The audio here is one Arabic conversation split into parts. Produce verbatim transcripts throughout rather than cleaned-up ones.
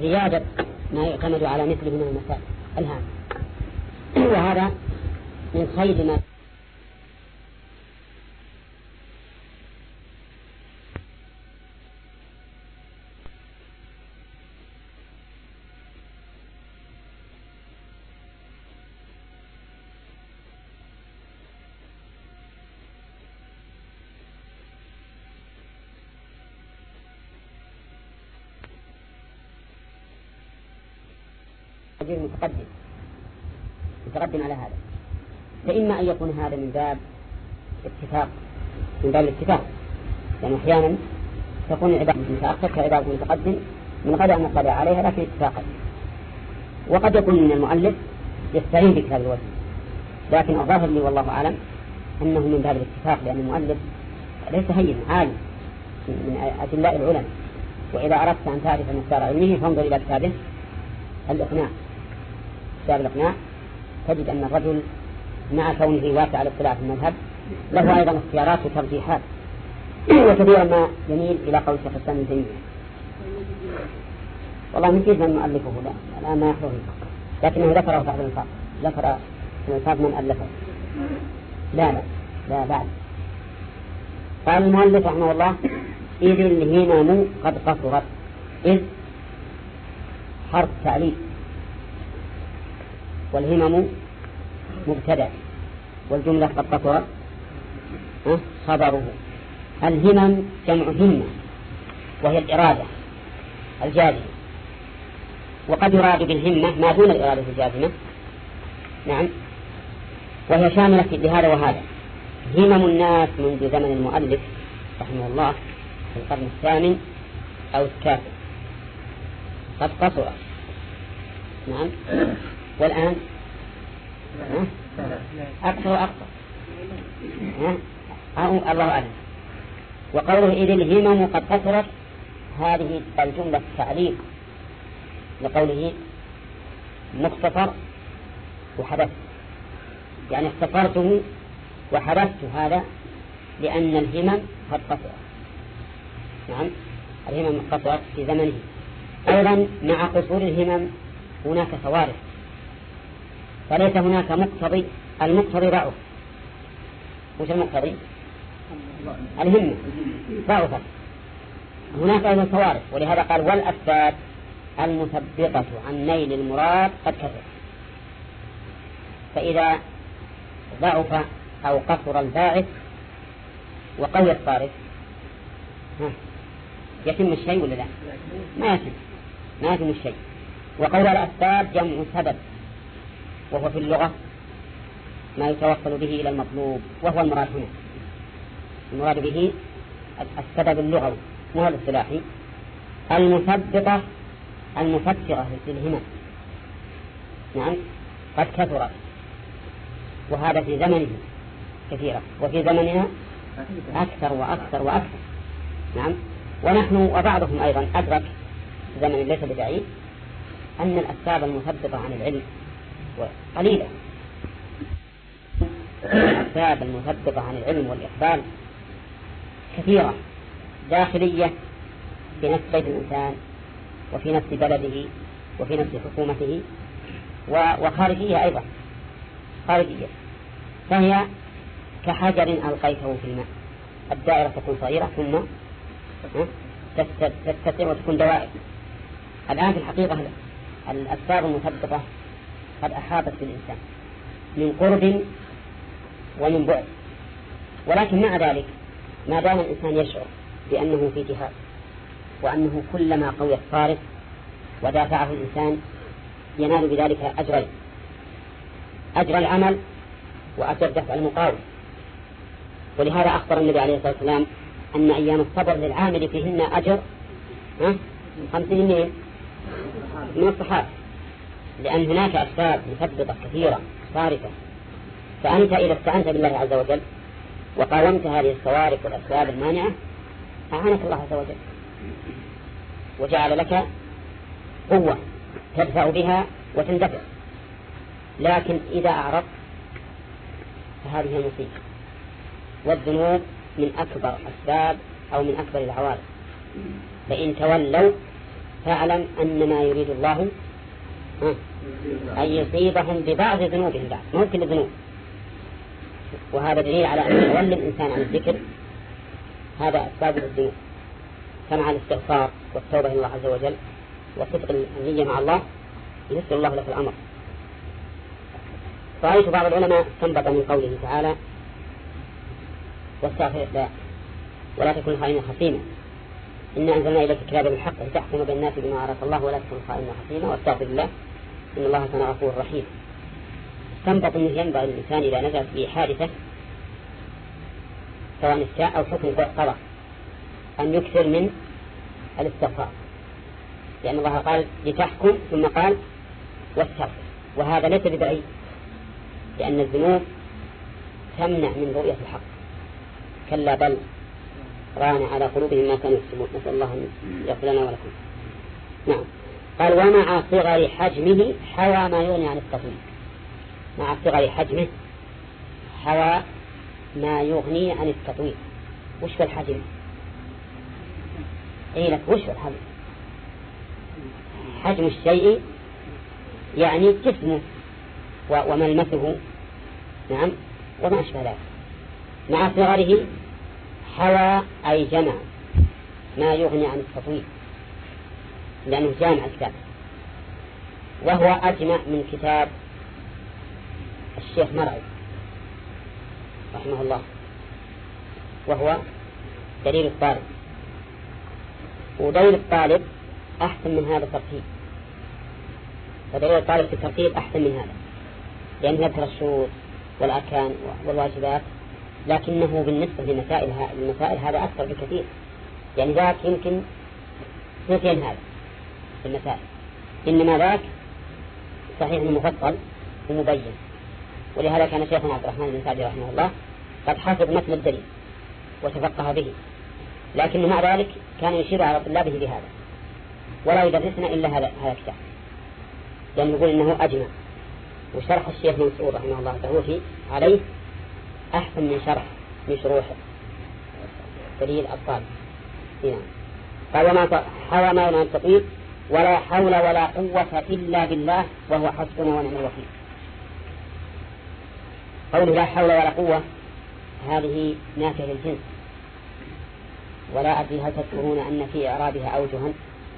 زيادة ما يعتمد على مثله من المسائل الهام. وهذا من خير ما متقدم متقدم على هذا. فإما أن يكون هذا من باب اتفاق من باب الاتفاق، يعني أحيانا تكون عبادة متأخر كعبادة متقدم من غير أن نطلع عليها لكن اتفاقا. وقد يكون من المؤلف يستعين بكتاب الوجه، لكن الظاهر لي والله أعلم أنه من باب الاتفاق، لأن المؤلف ليس هين عالم من أدلاء العلم. وإذا أردت أن تعرف مقدار علمه فانظر إلى كتابه الإقناع. كتاب الإقناع تجد أن الرجل مع كونه واسع الاطلاع في المذهب له أيضا اختيارات وترجيحات، وكثيرا ما يميل إلى قول شيخ الإسلام ابن تيمية. والله نسيت من مؤلفه لا الآن ما يحضرني، لكنه ذكره تحت الإنصاف، ذكر في الإنصاف من ألفه. لا لا لا بعد. قال المؤلف رحمه الله: إذ الهمم قد قصرت. إذ حرف تعليل، والهمم مبتدأ، والجملة قد قصرت خبره. الهمم جمع همة، وهي الإرادة الجازمة، وقد يراد بالهمة ما دون الإرادة الجازمة. نعم، وهي شاملة لهذا وهذا. همم الناس منذ زمن المؤلف رحمه الله في القرن الثامن أو التاسع قد قصرت. نعم، والآن أكثر وأكثر. الله أعلم. وقوله إذ الهمم قد قصرت، هذه الجملة تعليق لقوله مختصر وحدثت، يعني اختصرته وحدثت هذا لأن الهمم قد قصرت. نعم، الهمم قصرت في زمنه. أيضا مع قصور الهمم هناك صوارف، فليس هناك مقتضي. المقتضي ضعف. وش المقتضي؟ الهمة ضعفت. هناك أيضا صوارف، ولهذا قال: والأسباب المثبطة عن نيل المراد قد كثر. فإذا ضعف أو قصر الباعث وقوي الصارف يتم الشيء ولا لا؟ ما يتم ما يتم الشيء. وقول الأسباب جمع سبب، وهو في اللغة ما يتوصل به إلى المطلوب، وهو المراد هنا. المراد به السبب اللغوي مو الاصطلاحي. المثبطة المفسرة للهمم. نعم، قد كثرت، وهذا في زمنه كثيرا، وفي زمننا أكثر وأكثر وأكثر. نعم، ونحن وبعضهم أيضا أدرك زمن ليس ببعيد أن الأسباب المثبطة عن العلم قليلة. الأسباب المثبطة عن العلم والإقبال كثيرة، داخلية في نفس بيت الإنسان، وفي نفس بلده، وفي نفس حكومته، وخارجية أيضا خارجية. فهي كحجر ألقيته في الماء، الدائرة تكون صغيرة ثم تتسع وتكون دوائر. الآن في الحقيقة الأسباب المثبطة قد أحاطت بالإنسان من قرب ومن بعد، ولكن مع ذلك ما دام الإنسان يشعر بأنه في جهاد، وأنه كلما قوي الصارف ودافعه الإنسان ينال بذلك أجرين: أجر العمل وأجر دفع المقاوم. ولهذا أخبر النبي عليه الصلاة والسلام أن أيام الصبر للعامل فيهن أجر خمسين من من الصحابة، لأن هناك أسباب مثبطة كثيرة صارفة. فأنت إذا استعنت بالله عز وجل وقاومت هذه الصوارف والأسباب المانعة أعانك الله عز وجل وجعل لك قوة تدفع بها وتندفع. لكن إذا أعرضت فهذه المصيبة. والذنوب من أكبر أسباب أو من أكبر العوارض، فإن تولوا فاعلم أن ما يريد الله أن يصيبهم ببعض ذنوبهم بعد ممكن الذنوب. وهذا دليل على أن تولي الإنسان عن الذكر هذا أسباب الذنوب، كما على الاستغفار والتوبة إلى الله عز وجل وصدق النية مع الله يسر الله لك الأمر. رأيت بعض العلماء استنبط من قوله تعالى واستغفر الله ولا تكن خائنا خصيما إنا أنزلنا إليك الكتاب بالحق لتحكم بين الناس بما أراك الله ولا تكن خائنا خصيما واستغفر الله إن الله كان غفورا رحيما. استنبط أنه ينبغي الإنسان إذا نزلت به حادثة سواء الساء أو حكم قضاء أن يكثر من الاستغفار، لأن الله قال لتحكم ثم قال واستغفر، وهذا ليس ببعيد، لأن الذنوب تمنع من رؤية الحق. كلا بل ران على قلوبهم ما كانوا يكسبون، نسأل الله أن يغفر لنا ولكم. نعم. قال ومع صغر حجمه حوى ما يغني عن التطويل. مع صغر حجمه حوى ما يغني عن التطويل. وش في الحجم؟ اي لك وش في الحجم؟ حجم الشيء يعني جسمه وملمسه، نعم، وما أشبه ذلك. مع صغره حوى أي جمع ما يغني عن التطويل، لأنه جامع الكتاب، وهو أجمع من كتاب الشيخ مرعي رحمه الله، وهو دليل الطالب. ودليل الطالب أحسن من هذا الترتيب، ودليل الطالب في الترتيب أحسن من هذا، لأنه يذكر الشروط والأركان والواجبات، لكنه بالنسبة لمسائل المسائل هذا أكثر بكثير، يعني ذاك يمكن ثلثين هذا في المسائل، إنما ذاك صحيح مفصل ومبين. ولهذا كان شيخنا عبد الرحمن بن سعدي رحمه الله قد حافظ متن الدليل وتفقه به، لكنه مع ذلك كان يشير على طلابه بهذا ولا يدرسنا إلا هذا هذا الكتاب، لأن يقول إنه أجمع. وشرح الشيخ منصور رحمه الله تعالى عليه أحسن من شرح من شروح دليل الطالب. يعني قال وما حوى ما ينال التطويل ولا حول ولا قوة إلا بالله وهو حسبنا ونعم الوكيل. قوله لا حول ولا قوة هذه نافية للجنس، ولا أدري هل تذكرون أن في إعرابها أوجها؟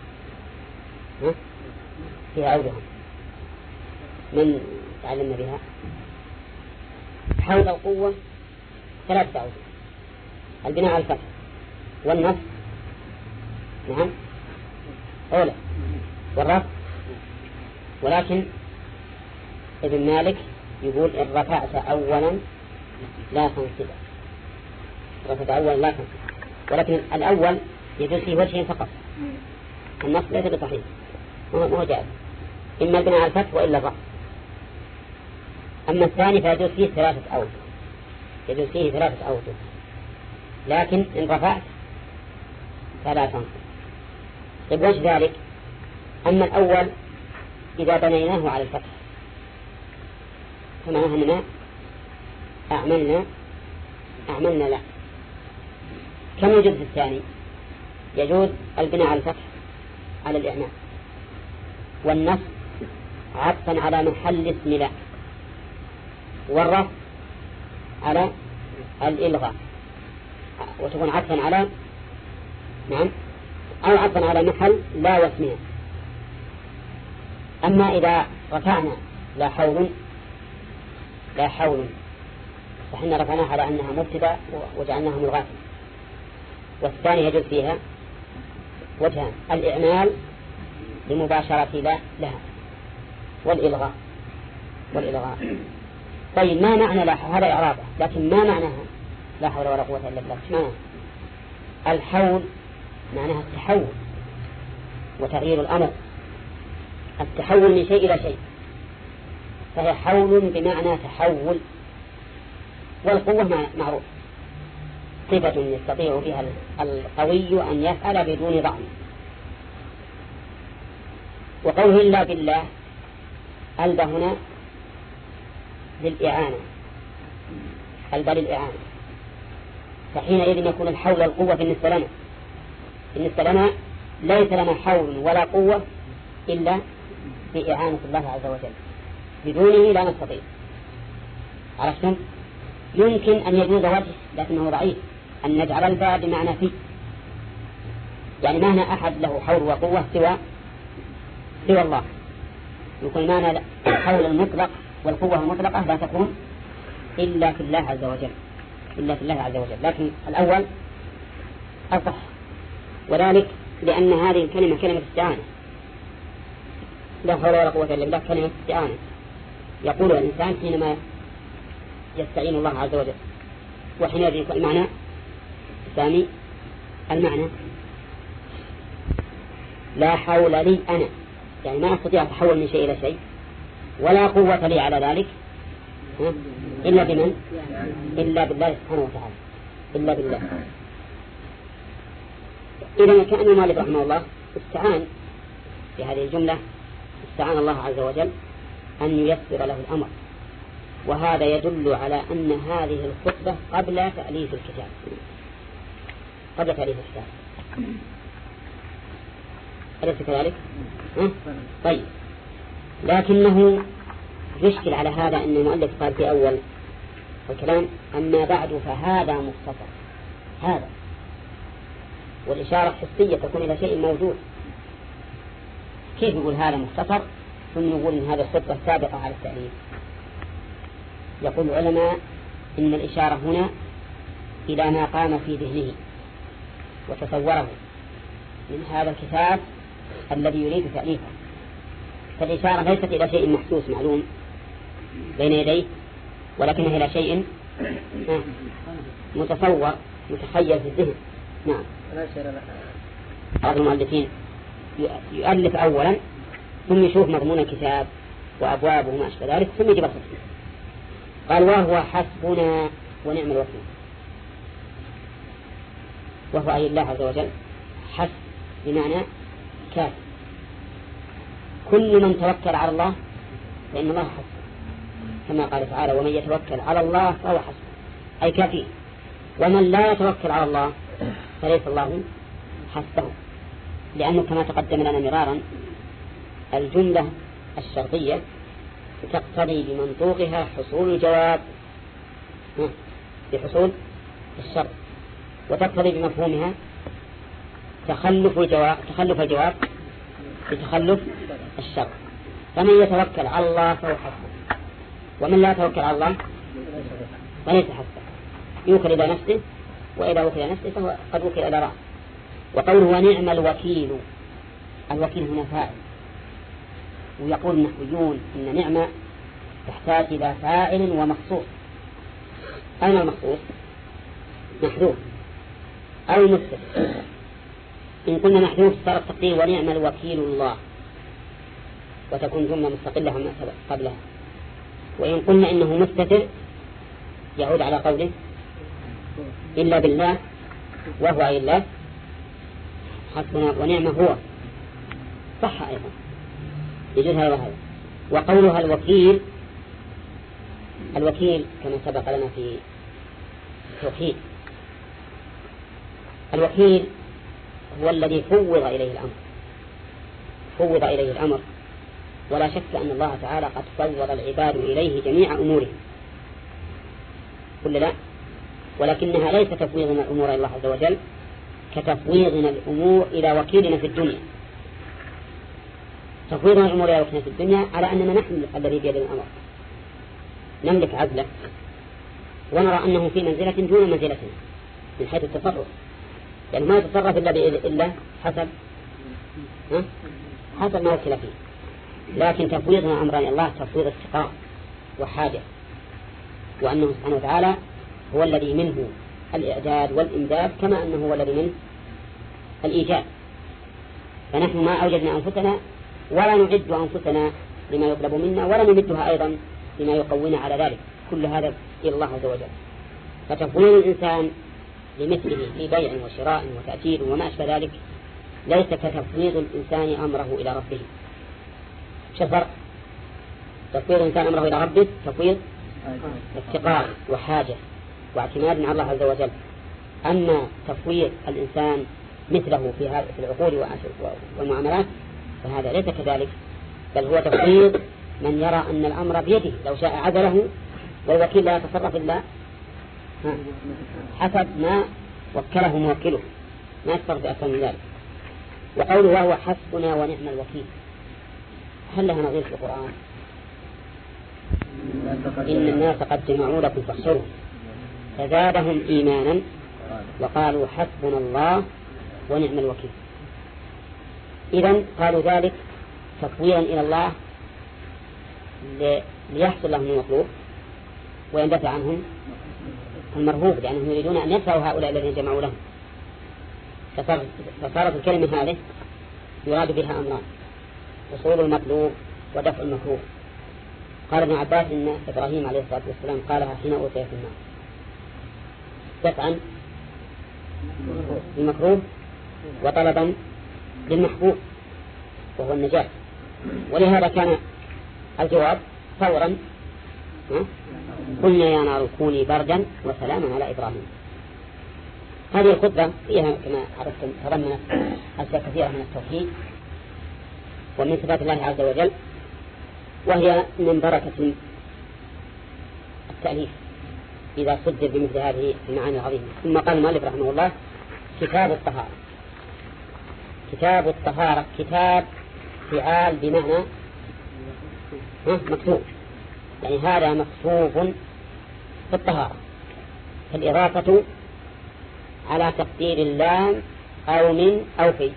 فيها أوجها من تعلمنا بها؟ حول القوة ثلاثة أوجه: البناء على الفتح والنصب، نعم، أولى، والرفع. ولكن ابن مالك يقول إن رفعت أولا لا تنصب، رفعت أولا لا تنصب، ولكن الأول يجوز فيه وجهين فقط، النصب ليس بصحيح، ما هو جائز، إما البناء على الفتح وإلا الرفع. أما الثاني فيجوز فيه ثلاثة أوجه، يجوز فيه ثلاثة أوجه، لكن إن رفعت فلا تنصب. طيب وش ذلك؟ أما الأول إذا بنيناه على الفتح فمعناه أننا أعملنا أعملنا لا. كم يجوز الثاني؟ يجوز البناء على الفتح على الإعمال، والنصب عطفا على محل اسم لا، والرفع على الإلغاء، وتكون عطفا على نعم أو عطفا على محل لا واسمها. أما إذا رفعنا لا حول لا حول فحنا رفعناها على أنها مبتدأ وجعلناها ملغاة. والثاني يجوز فيها وجهان: الإعمال لمباشرة لا لها، والإلغاء والإلغاء. طيب ما معنى لا حول؟ هذا إعرابه، لكن ما معناها لا حول ولا قوة إلا بالله؟ معنى الحول معناها التحول وتغيير الأمر، التحول من شيء إلى شيء، فهي حول بمعنى تحول. والقوة معروف، صفة يستطيع بها القوي أن يفعل بدون ضعف. وقوله إلا بالله ألب هنا للإعانة، ألب للإعانة، فحينئذ يكون الحول القوة بالنسبة لنا بالنسبة لنا ليس لنا حول ولا قوة إلا بإعانة الله عز وجل، بدونه لا نستطيع. عرفتم؟ يمكن أن يجوز وجه لكنه ضعيف، أن نجعل الباء بمعنى في، يعني ما هنا أحد له حول وقوة سوى سوى الله، يكون معنى الحول المطلق والقوة المطلقة لا تكون إلا في الله عز وجل، إلا في الله عز وجل. لكن الأول أصح، وذلك لأن هذه الكلمة كلمة استعانة، لا حول ولا قوة إلا بالله، كلمة استعانة يقول الإنسان حينما يستعين الله عز وجل، وحينئذ يكون المعنى الثاني المعنى لا حول لي أنا، يعني ما أستطيع أتحول من شيء إلى شيء، ولا قوة لي على ذلك إلا بمن؟ إلا بالله سبحانه وتعالى، إلا بالله. إذا كان المؤلف رحمه الله استعان في هذه الجملة، استعان الله عز وجل أن ييسر له الأمر، وهذا يدل على أن هذه الخطبة قبل تأليف الكتاب، قبل تأليف الكتاب، أليس كذلك؟ طيب، لكنه يشكل على هذا أن المؤلف قال في أول الكلام أما بعد فهذا مختصر، هذا والإشارة حسية تكون إلى شيء موجود، كيف يقول هذا مختصر ثم يقول إن هذا الخطبة سابقة على التأليف؟ يقول العلماء إن الإشارة هنا إلى ما قام في ذهنه وتصوره من هذا الكتاب الذي يريد تأليفه، فالإشارة ليست إلى شيء محسوس معلوم بين يديه، ولكنها إلى شيء متصور متخيل في الذهن. نعم. بعض المؤلفين يؤلف أولا ثم يشوف مضمون الكتاب وأبوابه وما أشبه ذلك ثم يجيب الخطبة. قال وهو حسبنا ونعم الوكيل، وهو أي الله عز وجل حسب بمعنى كاف، كل من توكل على الله فإن الله حسب، كما قال تعالى ومن يتوكل على الله فهو حسب، أي كافي، ومن لا يتوكل على الله فليس الله حسبه، لأنه كما تقدم لنا مرارا الجملة الشرطية تقتضي بمنطوقها حصول الجواب بحصول الشرط، وتقتضي بمفهومها تخلف الجواب تخلف الجواب بتخلف الشرط، فمن يتوكل على الله فهو حسبه، ومن لا يتوكل على الله فليس حسبه، يوكل إلى نفسه، وإذا وكل نفسه فهو قد وكل إلى رأسه. وقوله ونعم الوكيل، الوكيل هنا فاعل، ويقول النحويون إن نعمة تحتاج إلى فاعل ومخصوص. أين المخصوص؟ محذوف أو مستتر. إن قلنا محذوف صار التقدير ونعم الوكيل الله، وتكون جملة مستقلة عما قبلها. وإن قلنا إنه مستتر يعود على قوله إلا بالله، وهو أي الله حسبنا ونعم هو، صح أيضا يجوز هذا وهذا. وقولها الوكيل، الوكيل كما سبق لنا في التوحيد، الوكيل هو الذي فوض إليه الأمر، فوض إليه الأمر، ولا شك أن الله تعالى قد فوض العباد إليه جميع أمورهم كل لا، ولكنها ليس تفويضنا الأمور إلى الله عز وجل كتفويضنا الأمور إلى وكيلنا في الدنيا. تفويضنا الأمور إلى وكيلنا في الدنيا على أننا نحن الذي بيد الأمر، نملك عزله، ونرى أنه في منزلة دون منزلتنا من حيث التصرف، يعني ما يتصرف إلا إلا حسب حسب ما وكل فيه. لكن تفويضنا أمران الله تفويض استقرار وحاجة، وأنه سبحانه وتعالى هو الذي منه الإعداد والإمداد كما أنه هو الذي منه الإيجاد، فنحن ما أوجدنا أنفسنا ولا نعد أنفسنا لما يطلب منا ولا نمدها أيضا لما يقوينا على ذلك، كل هذا إلى الله عز وجل. فتفويض الإنسان لمثله في بيع وشراء وتأثير وما أشبه ذلك ليس كتفويض الإنسان أمره إلى ربه. شو الفرق؟ تفويض الإنسان أمره إلى ربه تفويض افتقار وحاجة واعتماد على الله عز وجل، أما تفويض الإنسان مثله في هذه العقود والمعاملات، فهذا ليس كذلك، بل هو تفويض من يرى أن الأمر بيده، لو شاء عزله، والوكيل لا يتصرف إلا حسب ما وكله موكله، ما يتصرف بأكثر من ذلك. وقوله وهو حسبنا ونعم الوكيل، هل لها نظير في القرآن؟ إن الناس قد جمعوا لكم فاخشوهم فزادهم إيمانا وقالوا حسبنا الله ونعم الوكيل. إذن قالوا ذلك تفويضا إلى الله ليحصل لهم المطلوب ويندفع عنهم المرهوب، لأنهم يريدون أن يدفعوا هؤلاء الذين جمعوا لهم. فصارت الكلمة هذه يراد بها أمران: وصول المطلوب ودفع المكروه. قال ابن عباس إن إبراهيم عليه الصلاة والسلام قالها حين أوتي في النار، دفعا للمكروه وطلبا للمحبوب وهو النجاة. ولهذا كان الجواب فورا: قلنا يا نار كوني بردا وسلاما على إبراهيم. هذه الخطبة فيها كما عرفتم تضمنت أشياء كثيرة من التوحيد ومن صفات الله عز وجل، وهي من بركة التأليف إذا صدر بمثل هذه المعاني العظيمة. ثم قال المؤلف رحمه الله: كتاب الطهارة. كتاب الطهارة كتاب فعال بمعنى مكتوب، يعني هذا مكتوب في الطهارة. الإضافة على تقدير اللام أو من أو في،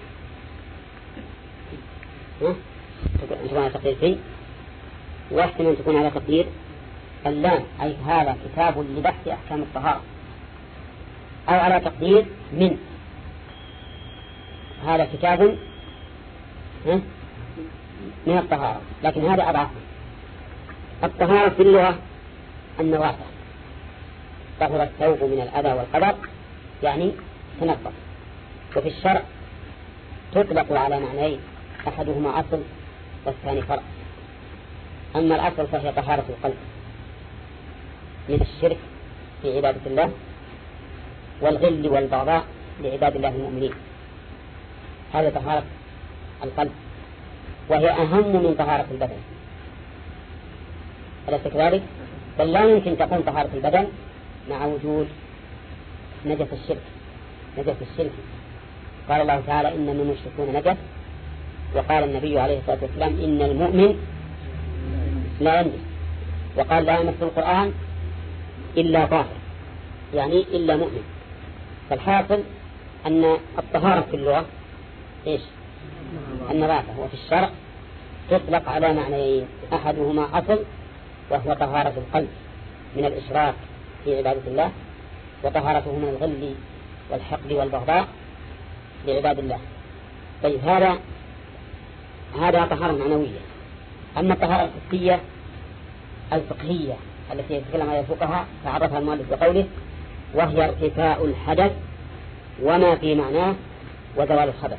تكون على تقدير في، واحتمال تكون على تقدير اللام، أي هذا كتاب لبحث أحكام الطهارة، أو على تقدير من، هذا كتاب من الطهارة. لكن هذا أضعف. الطهارة في اللغة النظافة، طهر الثوب من الأذى والقدر، يعني تنظف. وفي الشرع تطلق على معنيين: أحدهما أصل والثاني فرع. أما الأصل فهي طهارة القلب من الشرك في عبادة الله والغل والبغضاء لعباد الله المؤمنين، هذا طهارة القلب، وهي أهم من طهارة البدن. أليس كذلك؟ بل لا يمكن تكون طهارة البدن مع وجود نجس الشرك. نجس الشرك قال الله تعالى: إن من المشركون نجس، وقال النبي عليه الصلاة والسلام: إن المؤمن لا ينجس، وقال: لا يمس القرآن إلا طاهر، يعني إلا مؤمن. فالحاصل أن الطهارة في اللغة إيش؟ النظافة. وفي الشرع تطلق على معنيين: أحدهما أصل وهو طهارة القلب من الإشراك في عبادة الله، وطهارته من الغل والحقد والبغضاء لعباد الله. طيب هذا هذا طهارة معنوية. أما الطهارة الحسية الفقهية التي يتكلم عليها الفقهاء فعرفها المؤلف بقوله: وهي ارتفاع الحدث وما في معناه وزوال الخبث.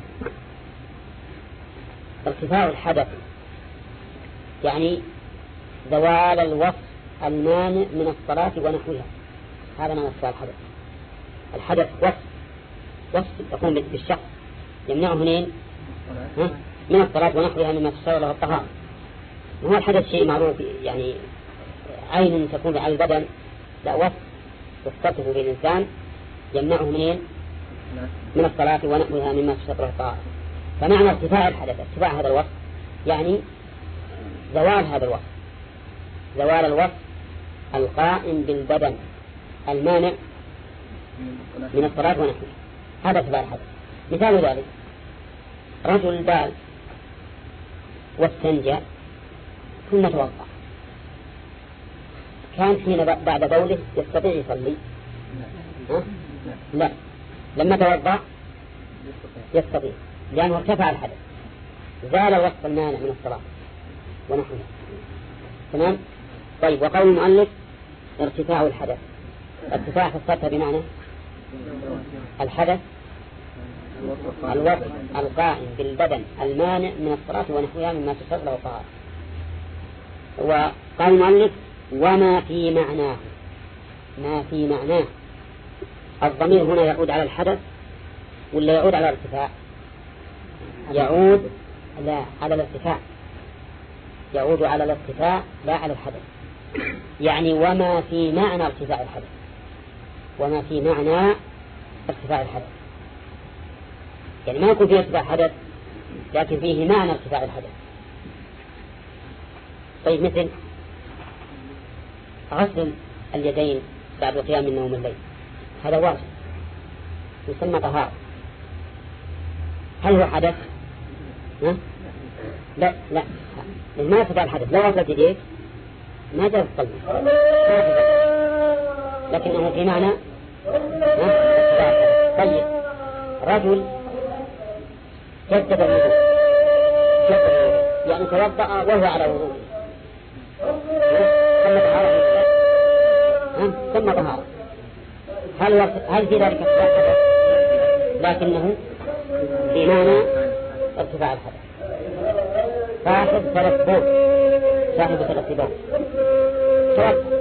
ارتفاع الحدث يعني زوال الوصف المانع من الصلاة ونحوها، هذا ما ارتفاع الحدث. الحدث وصف وصف يقوم بالشخص يمنعه منين؟ من الصلاة ونحوها مما تشتغل له الطهارة. وهو الحدث شيء معروف، يعني عين تكون على البدن، لا، وصف يتصف به الإنسان يمنعه منين؟ من الصلاة ونحوها مما تشتغل له الطهارة. فمعنى ارتفاع الحدث ارتفاع هذا الوصف، يعني زوال هذا الوصف، زوال الوصف القائم بالبدن المانع من الصلاة ونحوها، هذا ارتفاع الحدث. مثال ذلك: رجل بال واستنجى ثم توضأ، كان حين بعد بوله يستطيع يصلي؟ ها؟ لا، لما توضأ يستطيع، لأنه ارتفع الحدث، زال الوصف المانع من الصلاة ونحوها. تمام؟ طيب، وقول المؤلف ارتفاع الحدث، ارتفاع فسرتها بمعنى الحدث الوصف القائم بالبدن المانع من الصلاة ونحوها مما تشتغل له الطهارة. وقال المؤلف: وما في معناه. ما في معناه، الضمير هنا يعود على الحدث ولا يعود على الارتفاع؟ يعود لا على الارتفاع، يعود على الارتفاع لا على الحدث. يعني وما في معنى ارتفاع الحدث، وما في معنى ارتفاع الحدث، يعني ما يكون فيه ارتفاع حدث لكن فيه معنى ارتفاع الحدث. طيب مثل غسل اليدين بعد القيام من نوم الليل، هذا واجب يسمى طهارة. هل هو حدث؟ ها؟ لا لا ما ارتفاع الحدث. لو غسلت يديك ما جاء الصلب، لكنه في معنى ها؟ طيب رجل جدد الوضوء، يعني توضأ وهو على وضوء، ثم طهارة، ثم طهارة. هل هل في ذلك ارتفاع الحدث؟ لكنه في معنى ارتفاع الحدث. صاحب ثلاث بول، صاحب ثلاث بول توضأ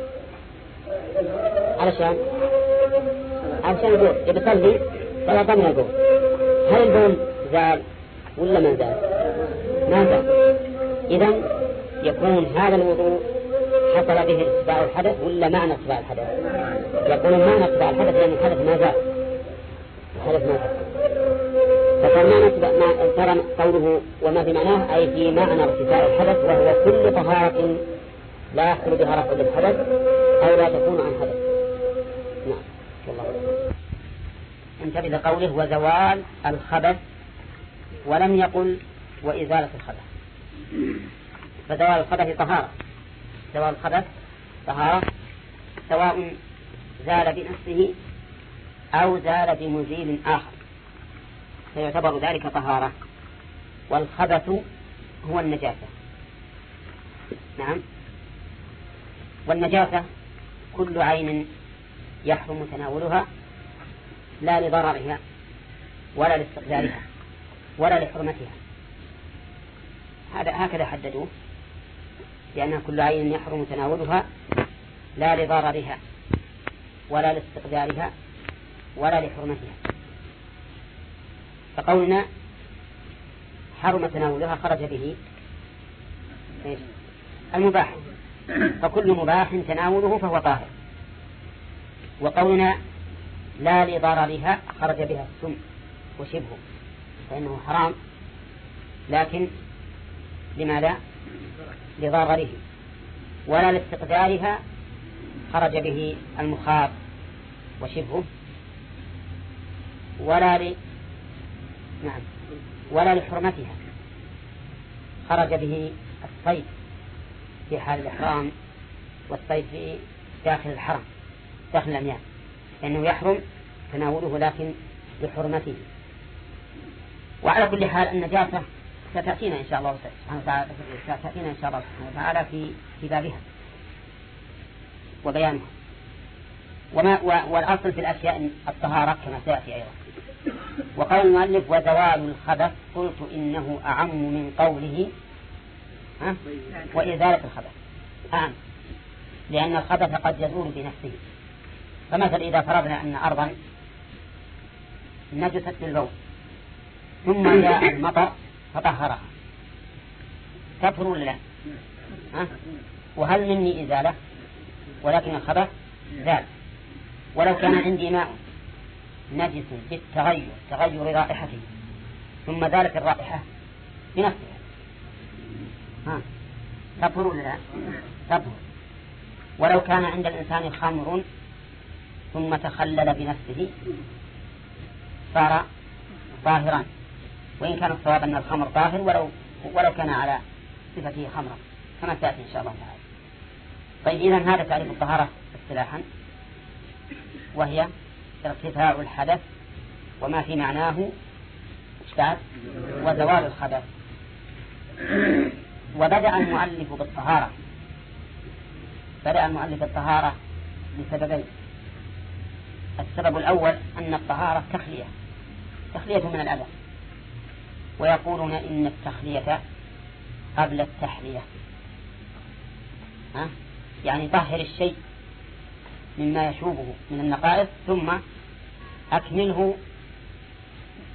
علشان علشان البول يبصلي توضأ من البول. هل البول زال ولا ما زال؟ ما زال. إذن يكون هذا الوضوء حصل به ارتفاع الحدث ولا معنى ارتفاع الحدث؟ يكون معنى ارتفاع الحدث لأن الحدث ما زال، الحدث ما زال. فكان معنى ترى قوله وما في معناه أي في معنى ارتفاع الحدث، وهو كل طهارة لا يحصل بها رفع الحدث أو لا تكون عن حدث. نعم والله. انتبه لقوله وزوال الخبث، ولم يقل وإزالة الخبث. فزوال الخبث طهارة، زوال الخبث طهارة سواء زال بنفسه أو زال بمزيل آخر فيعتبر ذلك طهارة. والخبث هو النجاسة. نعم. والنجاسة كل عين يحرم تناولها لا لضررها ولا لاستقلالها ولا لحرمتها. هذا هكذا حددوه، لأن كل عين يحرم تناولها لا لضررها ولا لاستقلالها ولا لحرمتها. فقولنا حرم تناولها خرج به المباح، فكل مباح تناوله فهو طاهر. وقولنا لا لضررها خرج بها السم وشبهه، فإنه حرام لكن لماذا؟ لضرره. ولا لاستقدارها خرج به المخاط وشبهه، ولا ل... نعم ولا لحرمتها خرج به الصيد في حال الإحرام والصيد في داخل الحرم داخل الأميال، لأنه يحرم تناوله لكن لحرمته. وعلى كل حال النجاسة ستأتينا إن شاء الله سبحانه وتعالى ستأتينا إن شاء الله سبحانه وتعالى في في بابها وبيانها. وما والأصل في الأشياء الطهارة كما سيأتي أيضا. وقول المؤلف وزوال الخبث قلت إنه أعم من قوله ها وإزالة الخبث، أعم، لأن الخبث قد يزول بنفسه. فمثل إذا فرضنا أن أرضا نجست بالبول ثم جاء المطر فطهرها تكفر ولا لا؟ ها؟ وهل مني إزالة؟ ولكن الخبث زال. ولو كان عندي ماء نجس بالتغير تغير رائحته ثم ذلك الرائحة بنفسها ها تكفر ولا لا؟ تكفر. ولو كان عند الإنسان خمر ثم تخلل بنفسه صار طاهرا، وإن كان الصواب أن الخمر طاهر ولو ولو كان على صفته خمرا كما سيأتي إن شاء الله تعالى. طيب إذن هذا تعريف الطهارة اصطلاحا، وهي ارتفاع الحدث وما في معناه اشتعال وزوال الخبث. وبدأ المؤلف بالطهارة بدأ المؤلف بالطهارة لسببين. السبب الأول أن الطهارة تخلية تخلية من الأذى، ويقولون إن التخلية قبل التحلية، ها؟ يعني طهر الشيء مما يشوبه من النقائص ثم أكمله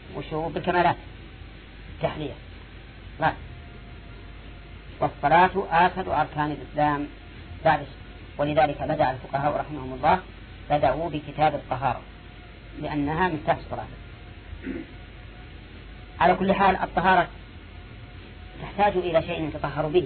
وشو بالكمالات تحلية لا. والصلاة آكد أركان الإسلام بعد، ولذلك بدأ الفقهاء رحمهم الله بدأوا بكتاب الطهارة لأنها مفتاح الصلاة. على كل حال الطهارة تحتاج إلى شيء يتطهر به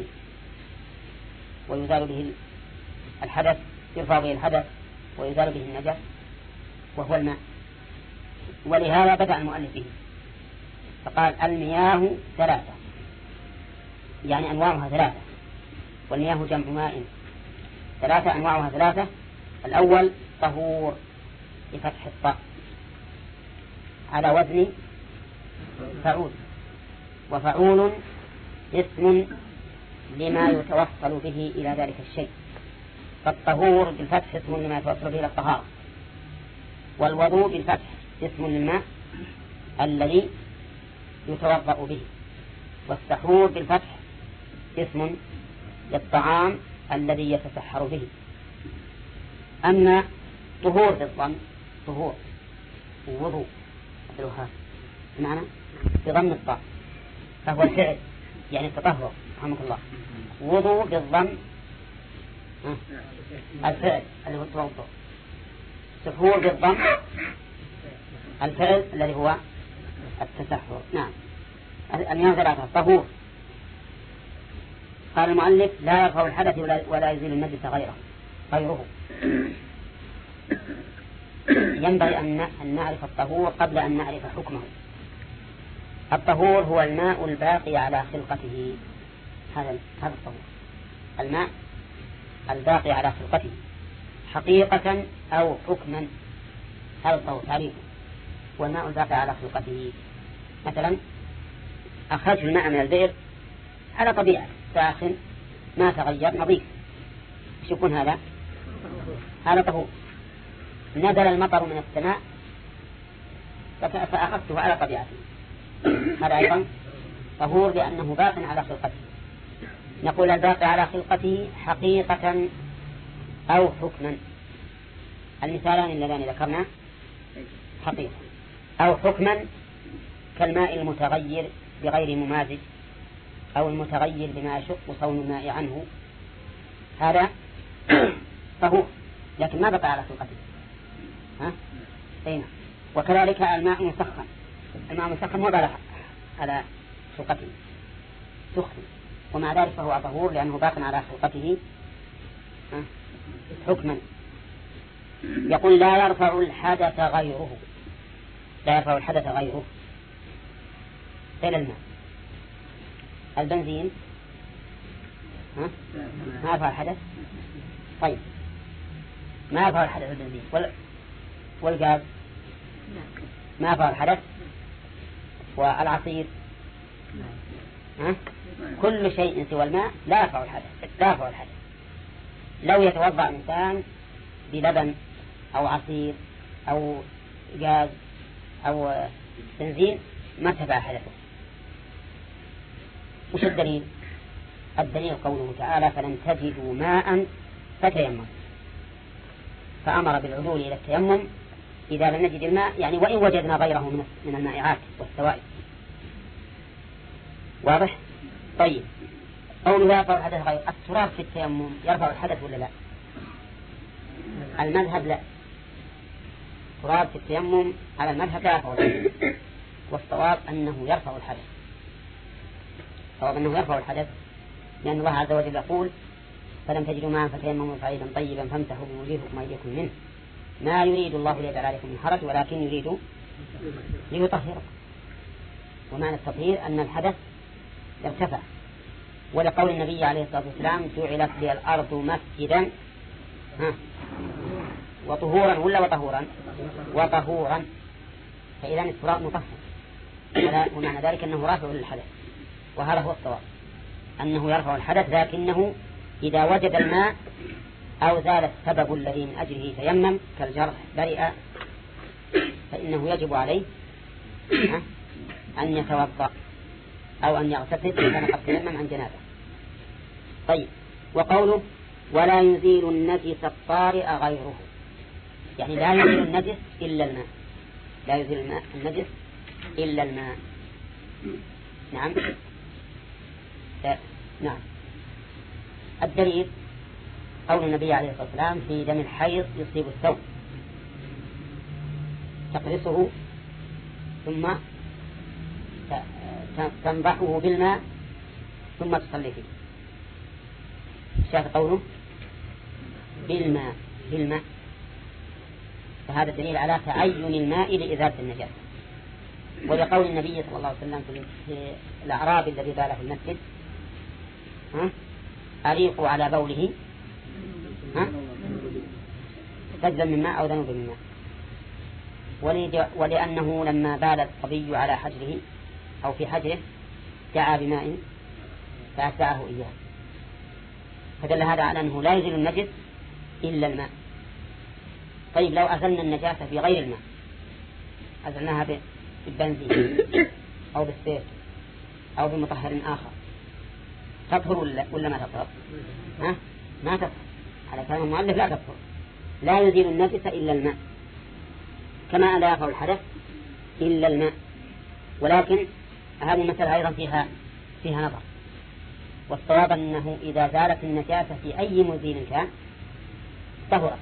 ويزال به الحدث، يرفع به الحدث ويزال به النجس وهو الماء، ولهذا بدأ المؤلف به فقال المياه ثلاثة، يعني أنواعها ثلاثة، والمياه جمع ماء، ثلاثة أنواعها ثلاثة. الأول طهور بفتح الطاء على وزن فعول، وفعول اسم لما يتوصل به إلى ذلك الشيء، فالطهور بالفتح اسم لما يتوصل به إلى الطهارة، والوضوء بالفتح اسم للماء الذي يتوضأ به، والسحور بالفتح اسم للطعام الذي يتسحر به. أما طهور بالضم طهور ووضوء معنى بضم الطاء فهو الفعل يعني التطهر رحمك الله. وضوء بالضم الفعل اللي هو التوضؤ. سحور بالضم الفعل الذي هو التسحر. نعم المياه ثلاثة طهور. قال المؤلف لا يرفع الحدث ولا يزيل النجس غيره غيره ينبغي أن نعرف الطهور قبل أن نعرف حكمه. الطهور هو الماء الباقي على خلقته، هذا هذا الطهور، الماء الباقي على خلقته حقيقة أو حكما. هذا الطهور تعريفه والماء الباقي على خلقته. مثلا أخرج الماء من البئر على طبيعة ساخن ما تغير نظيف، ايش يكون هذا؟ هذا طهور. نزل المطر من السماء فأخذته على طبيعته، هذا أيضا طهور لأنه باق على خلقته. نقول الباقي على خلقته حقيقة أو حكما. المثالان اللذان ذكرنا حقيقة أو حكما كالماء المتغير بغير ممازج أو المتغير بما يشق صون الماء عنه، هذا طهور لكن ما بقى على خلقته. ها؟ هنا. وكذلك الماء مسخن، الماء مسخن ما بقى على خلقته سخن، ومع ذلك فهو طهور لأنه باق على خلقته حكما. يقول لا يرفع الحدث غيره، لا يرفع الحدث غيره إلى الماء. البنزين ها؟ ما يرفع الحدث. طيب ما يرفع الحدث البنزين وال... والغاز ما يرفع الحدث، والعصير ها؟ كل شيء سوى الماء لا يرفع الحدث. لا يرفع الحدث. لو يتوضأ إنسان بلبن أو عصير أو غاز أو بنزين ما ارتفع حدثه. وش الدليل؟ الدليل قوله تعالى فلن تجدوا ماء فتيمم، فأمر بالعدول إلى التيمم إذا لم نجد الماء، يعني وإن وجدنا غيره من المائعات والسوائل. واضح؟ طيب قوله يرفع الحدث غير التراب في التيمم يرفع الحدث ولا لا؟ المذهب لا، التراب في التيمم على المذهب لا يرفع الحدث، والصواب أنه يرفع الحدث. الصواب أنه يرفع الحدث لأن الله عز وجل يقول فلم تجدوا ماء فتيمموا صعيدا طيبا فامسحوا بوجوهكم وأيديكم منه ما يريد الله ليجعل عليكم من حرج ولكن يريد ليطهركم. ومعنى التطهير أن الحدث يرتفع. ولقول النبي عليه الصلاة والسلام جعلت لي الأرض مسجدا وطهورا ولا وطهورا وطهورا، فإذا التراب مطهر، ومعنى ذلك أنه رافع للحدث. وهذا هو الصواب أنه يرفع الحدث، لكنه إذا وجد الماء أو زال السبب الذي من أجله تيمم كالجرح برئ فإنه يجب عليه أن يتوضأ أو أن يغتسل إذا كان قد تيمم عن جنابه. طيب وقوله ولا يزيل النجس الطارئ غيره، يعني لا يزيل النجس إلا الماء، لا يزيل الماء النجس إلا الماء. نعم. نعم. الدليل قول النبي عليه الصلاة والسلام في دم الحيض يصيب الثوب تقرصه ثم تنضحه بالماء ثم تصلي فيه. شاف قوله بالماء بالماء، فهذا دليل على تعين الماء لإزالة النجاسة. ولقول النبي صلى الله عليه وسلم في الأعرابي الذي بال في المسجد أريقوا على بوله سجلا من ماء أو ذنوب من ماء، ولأنه لما بال الصبي على حجره أو في حجره دعا بماء فأتبعه إياه، فدل هذا على أنه لا يزيل النجس إلا الماء. طيب لو أزلنا النجاسة بغير الماء، أزلناها بالبنزين أو بالسير أو بمطهر آخر، تطهر ولا, ولا ما تطهر؟ ها؟ ما تطهر على كلام المؤلف، لا تطهر. لا يزيل النجس إلا الماء، كما لا يقع الحدث إلا الماء. ولكن هذه المسألة أيضا فيها فيها نظر، والصواب أنه إذا زالت النجاسة في أي مزيل كان طهرت،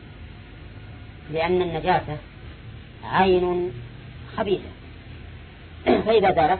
لأن النجاسة عين خبيثة، فإذا زالت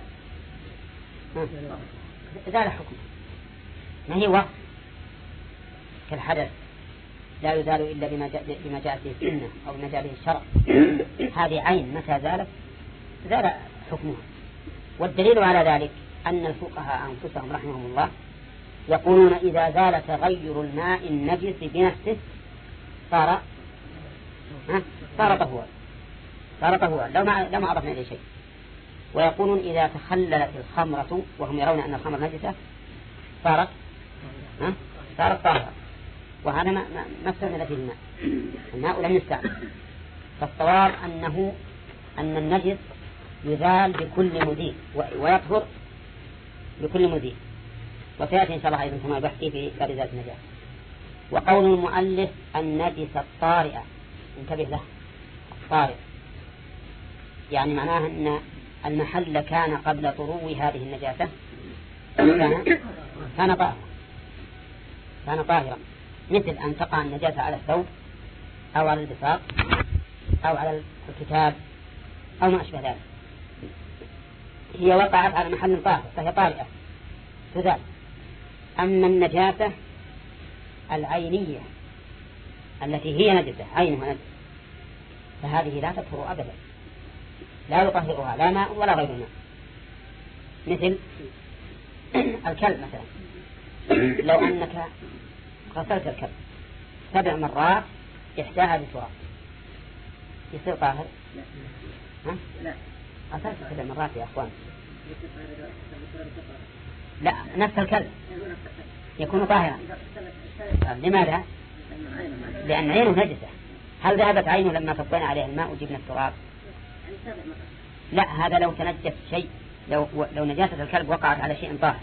زال حكمه. ما هي وصف كالحدث لا يزال إلا بما جاء بما جاءت به السنة أو بما جاء به الشرع، هذه عين متى زالت زال حكمها. والدليل على ذلك أن الفقهاء أنفسهم رحمهم الله يقولون إذا زال تغير الماء النجس بنفسه صار صار طهورا صار طهورا لو ما لو ما أضفنا إليه شيء. ويقولون إذا تخللت الخمرة وهم يرون أن الخمر نجسة صارت صارت طاهرة، وهذا ما ما استعمل فيه الماء، الماء لم يستعمل. فالصواب أنه أن النجس يزال بكل مزيل ويطهر بكل مزيل، وسيأتي إن شاء الله أيضا كما بحثي في باب ذات النجاسة. وقول المؤلف النجس الطارئة، انتبه له، الطارئ يعني معناه أن المحل كان قبل طرو هذه النجاسة كان كان طاهرا كان طاهرا مثل أن تقع النجاسة على الثوب أو على البساط أو على الكتاب أو ما أشبه ذلك، هي وقعت على محل طاهر فهي طارئة تزال. أما النجاسة العينية التي هي نجسة عينها نجسة فهذه لا تطهر أبدا، لا يطهرها لا ماء ولا غير ماء. مثل الكلب مثلا، لو أنك غسلت الكلب سبع مرات إحداها بتراب يصير طاهر؟ ها؟ لا غسلت سبع مرات يا أخوان، لا نفس الكلب يكون طاهرا. لماذا؟ لأن عينه نجسة. هل ذهبت عينه لما فضينا عليه الماء وجبنا التراب؟ لا، هذا لو تنجس شيء، لو لو نجاسة الكلب وقعت على شيء طاهر.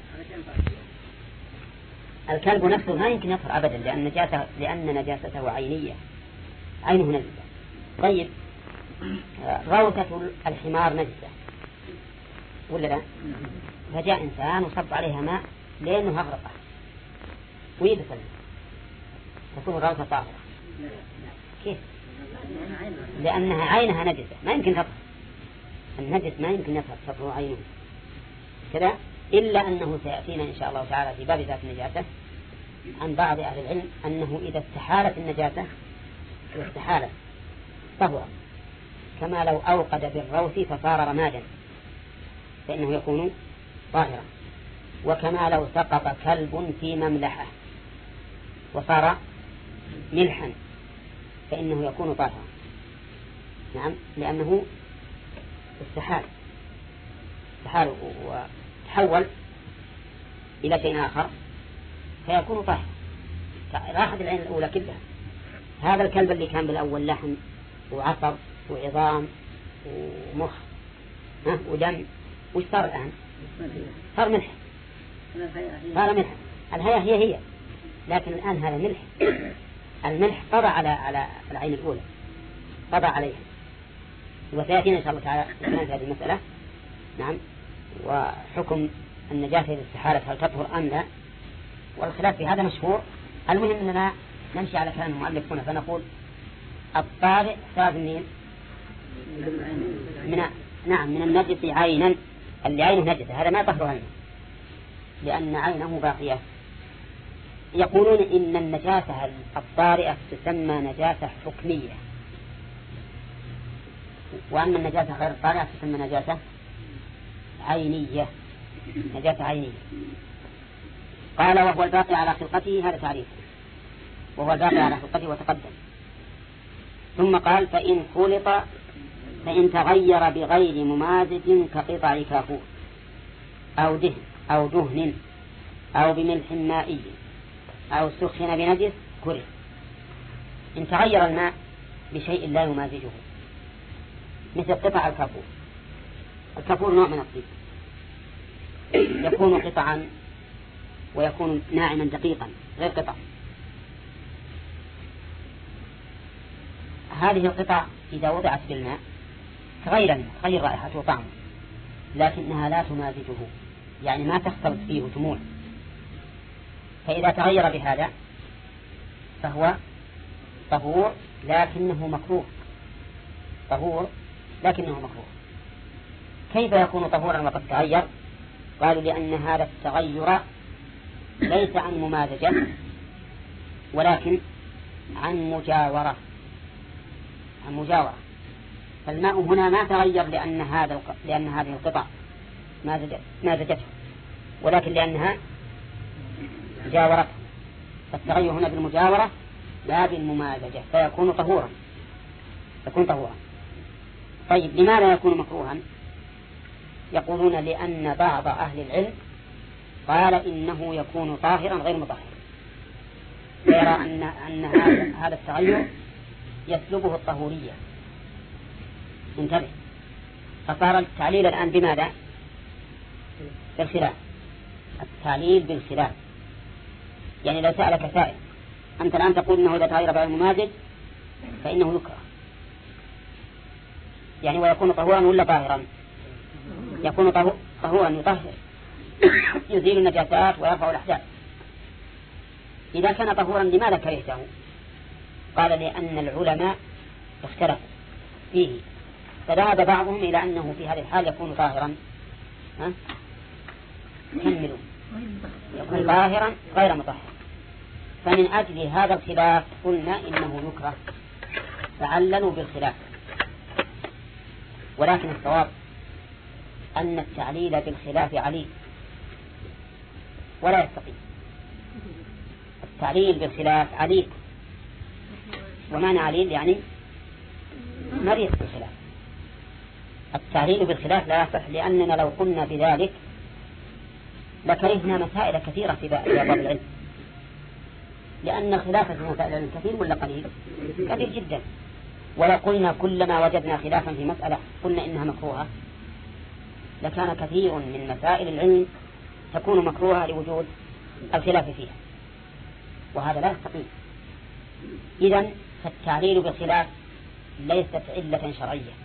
الكلب نفسه ما يمكن يطهر أبدا لأن نجاسة لأن نجاسته عينية، عينه نجسة. طيب روثة الحمار نجسة ولا لا؟ فجاء إنسان وصب عليها ماء لأنه أغرقه ويدخل تكون روثة طاهرة. كيف؟ لأنها عينها نجسة ما يمكن تطهر، النجس ما يمكن يطهر تطهر عينه كذا، إلا أنه سيأتينا إن شاء الله تعالى في باب ذات النجاسة عن بعض أهل العلم أنه إذا استحالت النجاسة استحالت طهر، كما لو أوقد بالروث فصار رمادا فإنه يكون طاهرا، وكما لو سقط كلب في مملحة وصار ملحا فإنه يكون طاهرا. نعم، لأنه استحال استحال وتحول إلى شيء آخر فيكون طاهرا. راحت العين الأولى كلها. هذا الكلب اللي كان بالأول لحم وعصب وعظام ومخ ودم وش صار الآن؟ صار ملح، صار ملح. الهيئة هي هي لكن الآن هذا ملح. الملح طبع على على العين الأولى، طبع عليها وسيأتينا إن شاء الله تعالى في هذه المسألة. نعم. وحكم النجاسة للسحالة هل تطهر أم لا، والخلاف في هذا مشهور. المهم أننا نمشي على كلام المؤلف هنا فنقول الطارئ صار منين؟ من نعم من النجس عينا، اللي عينه نجسة هذا ما يطهر عينه لأن عينه باقية. يقولون إن النجاسة الطارئة تسمى نجاسة حكمية، وأما النجاسة غير الطارئة تسمى نجاسة عينية، نجاسة عينية. قال وهو الباقي على خلقته، هذا تعريفه، وهو الباقي على خلقته وتقدم. ثم قال فإن خلط فإن تغير بغير ممازج كقطع كافور أو دهن أو دهن أو بملح مائي أو سخن بنجس كره. إن تغير الماء بشيء لا يمازجه مثل قطع الكافور. الكافور نوع من الطيب، يكون قطعا ويكون ناعما دقيقا غير قطع. هذه القطع إذا وضعت بالماء تغير الماء، تغير رائحته وطعمه، لكنها لا تمازجه، يعني ما تختلط فيه وتموع. فإذا تغير بهذا فهو طهور لكنه مكروه، طهور لكنه مكروه. كيف يكون طهورا وقد تغير؟ قالوا لأن هذا التغير ليس عن ممازجة ولكن عن مجاورة، عن مجاورة. فالماء هنا ما تغير لأن هذا لأن هذه القطع مازجته، ولكن لأنها جاورته. فالتغير هنا بالمجاورة لا بالممازجة، فيكون طهورا، يكون طهورا. طيب لماذا يكون مكروها؟ يقولون لأن بعض أهل العلم قال إنه يكون طاهرا غير مطهر، يرى أن أن هذا هذا التغير يسلبه الطهورية. انتبه، فصار التعليل الآن بماذا؟ بالخلاف، التعليل بالخلاف. يعني لو سألك سائل أنت الآن تقول إنه إذا تغير بعد الممازج فإنه يكره، يعني ويكون طهورا ولا طاهرا؟ يكون طهورا يطهر، يزيل النجاسات ويرفع الأحداث. إذا كان طهورا لماذا كرهته؟ قال لأن العلماء اختلفوا فيه، فذهب بعضهم إلى أنه في هذه الحال يكون طاهرا، ها؟ كملوا، يكون طاهرا غير مطهر. فمن أجل هذا الخلاف قلنا إنه يكره، فعللوا بالخلاف. ولكن الصواب أن التعليل بالخلاف عليل ولا يستقيم. التعليل بالخلاف عليل، ومعنى عليل يعني مريض بالخلاف. التعليل بالخلاف لا يصح، لأننا لو قلنا بذلك لكرهنا مسائل كثيرة في باب العلم، لأن الخلاف في مسائل العلم كثير ولا قليل؟ كثير جدا. ولا قلنا كلما وجدنا خلافا في مسألة قلنا إنها مكروهة، لكان كثير من مسائل العلم تكون مكروهة لوجود الخلاف فيها، وهذا لا يستقيم. إذن فالتعليل بالخلاف ليست علة شرعية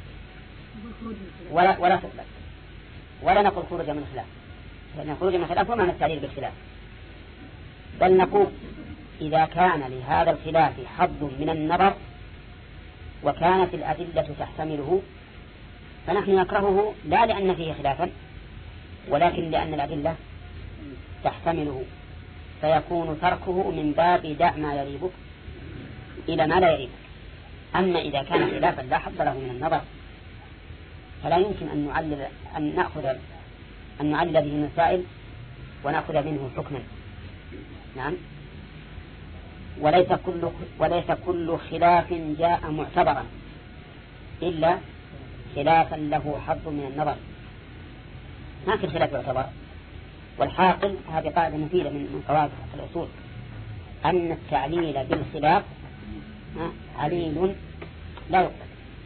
ولا ولا تقبل، ولا نقول خروج من الخلاف، لأن خروج من الخلاف وما التعليل بالخلاف. بل نقول إذا كان لهذا الخلاف حظ من النظر وكانت الأدلة تحتمله فنحن نكرهه، لا لأن فيه خلافا ولكن لأن الأدلة تحتمله، فيكون تركه من باب دع ما يريبك إلى ما لا يريبك. أما إذا كان خلافا لا حظ له من النظر فلا يمكن أن نعلل أن نأخذ أن نعلل به المسائل ونأخذ منه حكما. نعم. وليس كل وليس كل خلاف جاء معتبرا إلا خلافا له حظ من النظر، ما في الخلاف يعتبر. والحاصل هذه قاعدة مفيدة من قواعد الأصول، أن التعليل بالخلاف عليل لا يقبل.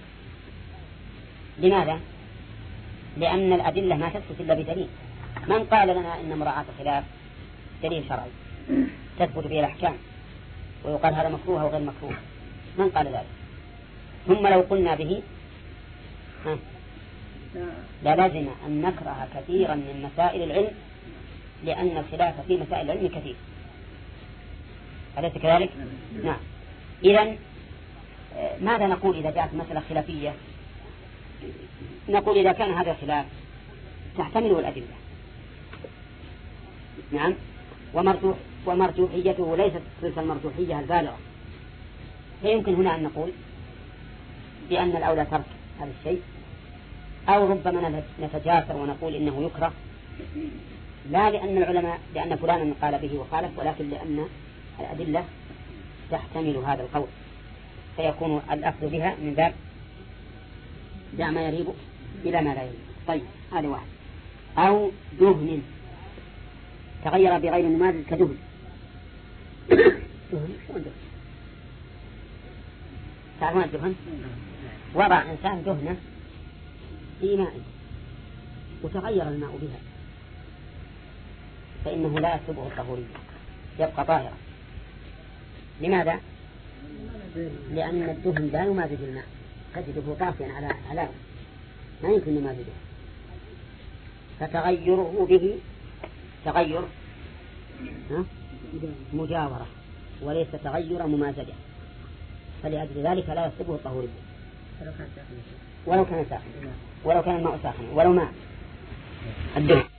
لماذا؟ لأن الأدلة ما تثبت إلا بدليل. من قال لنا إن مراعاة الخلاف دليل شرعي تثبت به الأحكام ويقال هذا مكروه أو غير مكروه؟ من قال ذلك؟ ثم لو قلنا به ها. لا لازم أن نكره كثيرا من مسائل العلم لأن الخلاف في مسائل العلم كثير، أليس كذلك؟ نعم. إذن ماذا نقول إذا جاءت مسألة خلافية؟ نقول إذا كان هذا الخلاف تحتمله الأدلة، نعم، ومرجوح ومرجوحيته ليست تلك المرجوحية البالغة، فيمكن هنا أن نقول بأن الأولى ترك هذا الشيء، أو ربما نتجاسر ونقول إنه يكره، لا لأن العلماء لأن فلانا قال به وخالف، ولكن لأن الأدلة تحتمل هذا القول، فيكون الأخذ بها من باب دع ما يريب إلى ما لا يريب. طيب هذا واحد. أو دهن تغير بغير مماثل كدهن. دهن شو دهن؟ تعرفون الدهن؟ وضع إنسان دهنة في ماء وتغير الماء بها، فإنه لا يسلبه الطهورية، يبقى طاهرا. لماذا؟ لأن الدهن لا يمازج الماء، تجده طافيا على علامة، ما يمكن يمازجه، فتغيره به تغير مجاورة وليس تغير ممازجة، فلأجل ذلك لا يسلبه الطهورية ولو كان ساخن، ولو كان الماء ساخن، ولو ماء الدهن